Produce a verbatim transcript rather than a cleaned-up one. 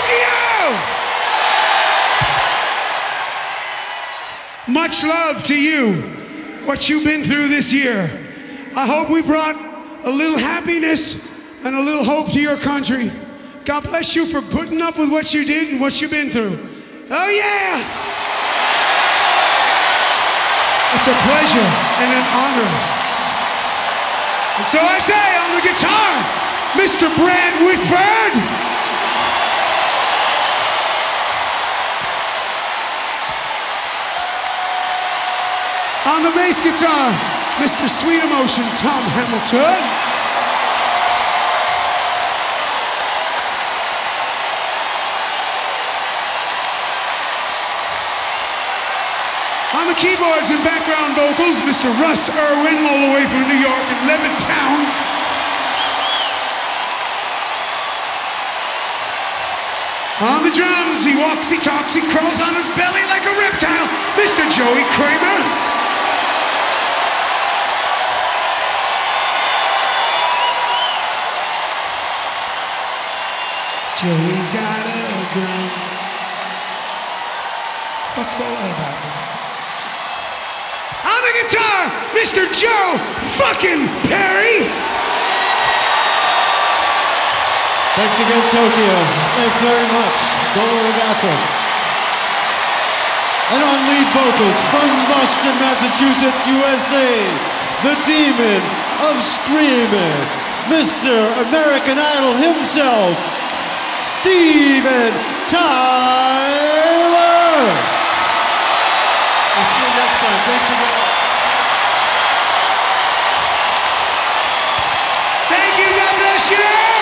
Tokyo! Much love to you, what you've been through this year. I hope we brought a little happiness and a little hope to your country. God bless you for putting up with what you did and what you've been through. Oh yeah! It's a pleasure and an honor. And so I say on the guitar, Mister Brad Whitford. On the bass guitar, Mister Sweet Emotion, Tom Hamilton. On the keyboards and background vocals, Mister Russ Irwin, all the way from New York and Levittown. On the drums, he walks, he talks, he crawls on his belly like a reptile, Mister Joey Kramer. Joey's got a gun. Fuck's all that about him. On the guitar, Mister Joe fucking Perry. Thanks again, Tokyo. Thanks very much. Domo arigato. And on lead vocals from Boston, Massachusetts, U S A, the demon of screaming, Mister American Idol himself, Steven Tyler. We'll see you next time. Thanks again. Thank you. God bless you.